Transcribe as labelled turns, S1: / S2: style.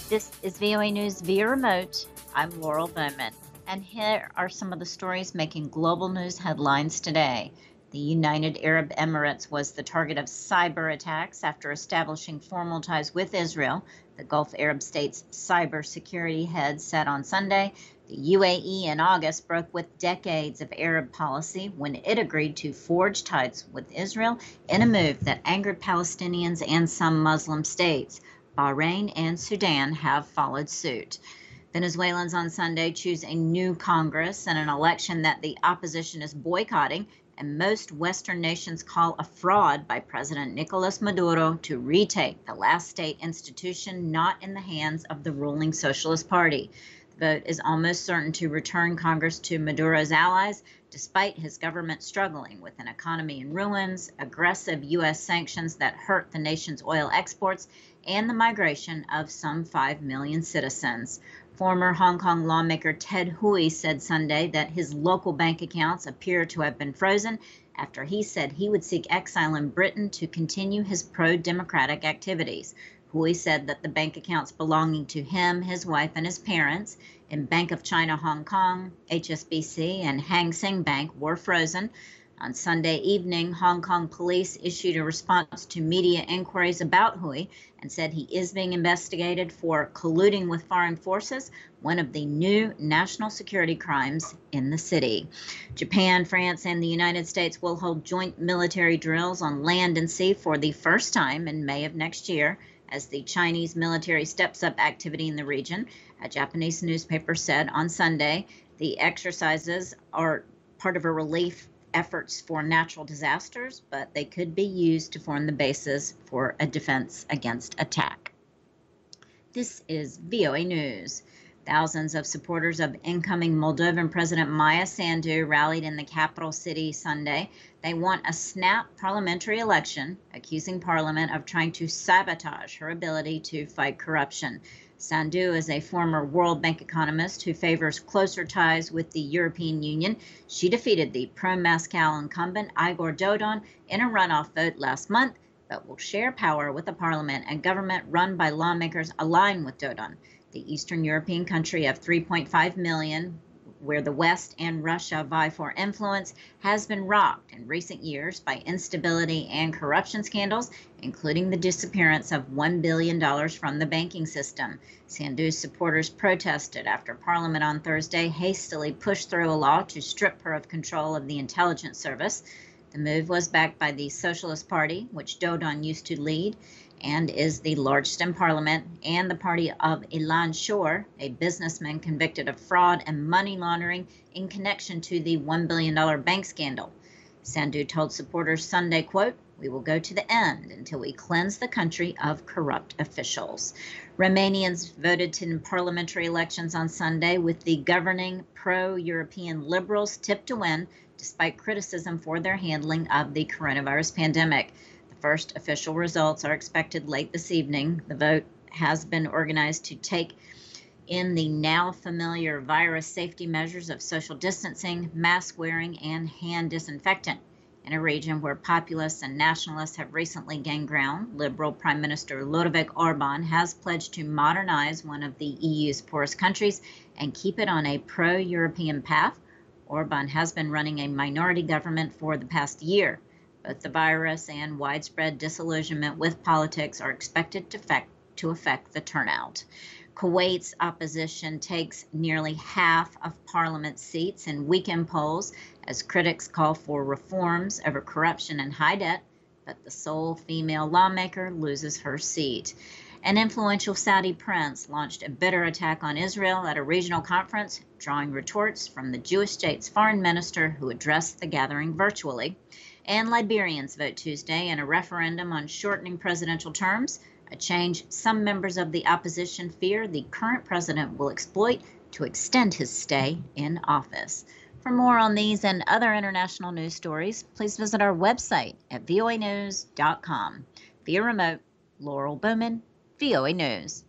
S1: This is VOA News via remote. I'm Laurel Bowman, and here are some of the stories making global news headlines today. The United Arab Emirates was the target of cyber attacks after establishing formal ties with Israel, the Gulf Arab state's cybersecurity head said on Sunday. The UAE in August broke with decades of Arab policy when it agreed to forge ties with Israel in a move that angered Palestinians and some Muslim states. Bahrain and Sudan have followed suit. Venezuelans on Sunday choose a new Congress in an election that the opposition is boycotting, and most Western nations call a fraud by President Nicolas Maduro to retake the last state institution not in the hands of the ruling Socialist Party. The vote is almost certain to return Congress to Maduro's allies, despite his government struggling with an economy in ruins, aggressive U.S. sanctions that hurt the nation's oil exports, and the migration of some 5 million citizens. Former Hong Kong lawmaker Ted Hui said Sunday that his local bank accounts appear to have been frozen after he said he would seek exile in Britain to continue his pro-democratic activities. Hui said that the bank accounts belonging to him, his wife, and his parents in Bank of China Hong Kong, HSBC, and Hang Seng Bank were frozen. On Sunday evening, Hong Kong police issued a response to media inquiries about Hui and said he is being investigated for colluding with foreign forces, one of the new national security crimes in the city. Japan, France, and the United States will hold joint military drills on land and sea for the first time in May of next year, as the Chinese military steps up activity in the region. A Japanese newspaper said on Sunday the exercises are part of a relief efforts for natural disasters, but they could be used to form the basis for a defense against attack. This is VOA News. Thousands of supporters of incoming Moldovan President Maia Sandu rallied in the capital city Sunday. They want a snap parliamentary election, accusing Parliament of trying to sabotage her ability to fight corruption. Sandu is a former World Bank economist who favors closer ties with the European Union. She defeated the pro-Moscow incumbent Igor Dodon in a runoff vote last month, but will share power with a parliament and government run by lawmakers aligned with Dodon. The Eastern European country of 3.5 million, where the West and Russia vie for influence, has been rocked in recent years by instability and corruption scandals, including the disappearance of $1 billion from the banking system. Sandu's supporters protested after Parliament on Thursday hastily pushed through a law to strip her of control of the intelligence service. The move was backed by the Socialist Party, which Dodon used to lead, and is the largest in Parliament, and the party of Ilan Shor, a businessman convicted of fraud and money laundering in connection to the $1 billion bank scandal. Sandu told supporters Sunday, quote, "We will go to the end until we cleanse the country of corrupt officials." Romanians voted in parliamentary elections on Sunday, with the governing pro-European Liberals tipped to win, despite criticism for their handling of the coronavirus pandemic. First official results are expected late this evening. The vote has been organized to take in the now familiar virus safety measures of social distancing, mask wearing, and hand disinfectant. In a region where populists and nationalists have recently gained ground, Liberal Prime Minister Ludovic Orban has pledged to modernize one of the EU's poorest countries and keep it on a pro-European path. Orban has been running a minority government for the past year. Both the virus and widespread disillusionment with politics are expected to affect the turnout. Kuwait's opposition takes nearly half of parliament seats in weekend polls as critics call for reforms over corruption and high debt, but the sole female lawmaker loses her seat. An influential Saudi prince launched a bitter attack on Israel at a regional conference, drawing retorts from the Jewish state's foreign minister who addressed the gathering virtually. And Liberians vote Tuesday in a referendum on shortening presidential terms, a change some members of the opposition fear the current president will exploit to extend his stay in office. For more on these and other international news stories, please visit our website at voanews.com. Via remote, Laurel Bowman, VOA News.